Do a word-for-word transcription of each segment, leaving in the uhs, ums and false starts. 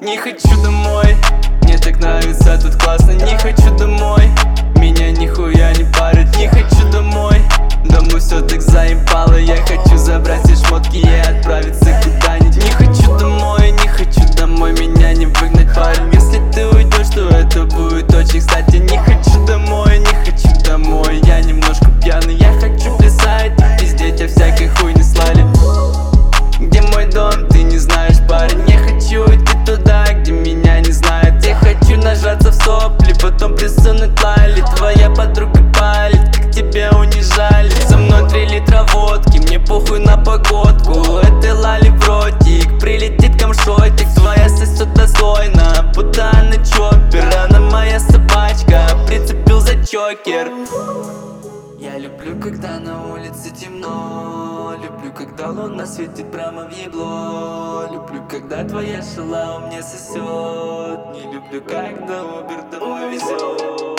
Не хочу домой, мне так нравится, тут классно. Не хочу домой, меня нихуя не парит. Не хочу домой, домой все так заебало. Я хочу забрать все шмотки и отправиться куда-нибудь. Не хочу домой, не хочу домой, меня не выгнать, парень. Если ты уйдешь, то это будет очень кстати. Не хочу домой, не хочу домой, я немножко пьяный. Я хочу плясать, везде тебя всякой хуйни слали. Где мой дом, ты не знаешь, парень. Я хочу идти туда, где меня не знают. Я хочу нажаться в сопли, потом присунуть лали. Твоя подруга палит, как тебя унижали. Со мной три литра водки, мне похуй на погодку. Это лали в ротик, прилетит камшотик. Твоя сосет достойно, будто она чоппер. Она моя собачка, прицепил за чокер. Я люблю, когда на улице темно. Люблю, когда луна светит прямо в ебло. Люблю, когда твоя шала у меня сосет. Не люблю, когда Убер домой везет.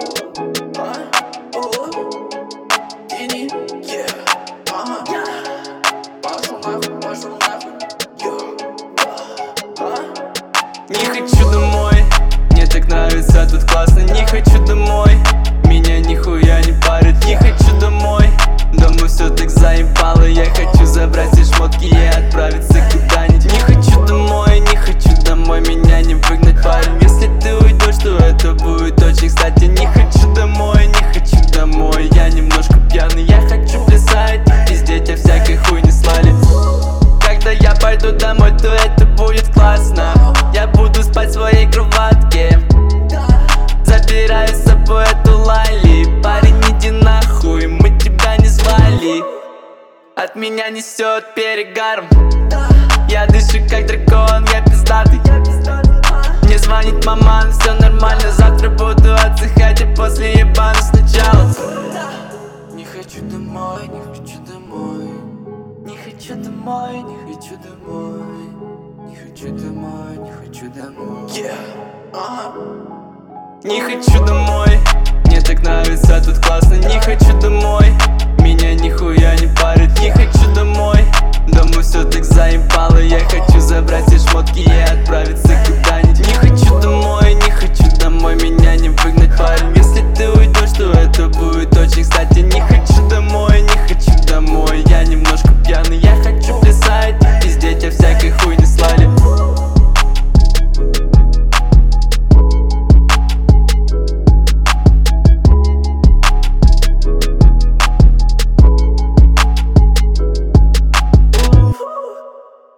Не хочу домой, мне так нравится, тут классно. Не хочу домой, меня нихуя не парит. Не хочу домой, домой все так заебало. Я хочу забрать все шмотки и отправиться куда-нибудь. Не хочу домой, не хочу домой, меня не выгнать, парень. Если ты уйдешь, то это будет очень кстати. Не хочу домой, не хочу домой, я немножко пьяный. Я хочу плясать, везде тебя всякой хуйни слали. Когда я пойду домой, то это будет классно. Я буду спать в своей кроватке. Забираю с собой эту лали. Парень, иди нахуй, мы тебя не звали. От меня несет перегаром. Я дышу как дракон, я пиздатый. Мне звонит мама, все нормально. Завтра буду отдыхать, а после ебану сначала. Не хочу домой, не хочу домой. Не хочу домой, не хочу домой. Не хочу домой, не хочу домой. Yeah. Uh-huh. Не хочу домой,